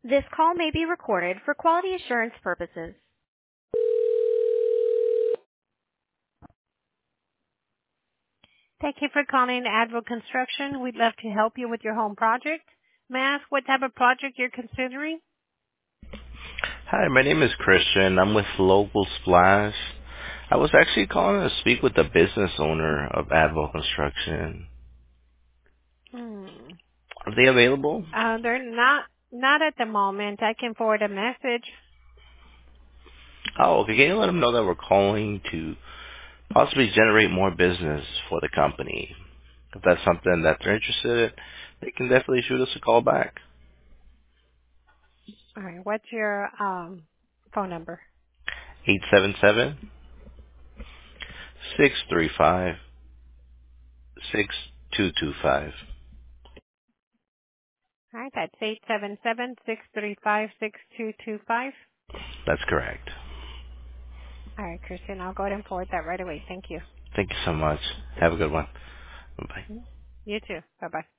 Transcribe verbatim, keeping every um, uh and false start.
This call may be recorded for quality assurance purposes. Thank you for calling Advil Construction. We'd love to help you with your home project. May I ask what type of project you're considering? Hi, my name is Christian. I'm with Local Splash. I was actually calling to speak with the business owner of Advil Construction. Hmm. Are they available? Uh, they're not, not at the moment. I can forward a message. Oh, okay. Can you let them know that we're calling to possibly generate more business for the company? If that's something that they're interested in, they can definitely shoot us a call back. All right. What's your um, phone number? eight seven seven, six three five, six two two five. All right. That's eight seven seven, six three five, six two two five. That's correct. All right, Christian. I'll go ahead and forward that right away. Thank you. Thank you so much. Have a good one. Bye-bye. Mhm. You too. Bye-bye.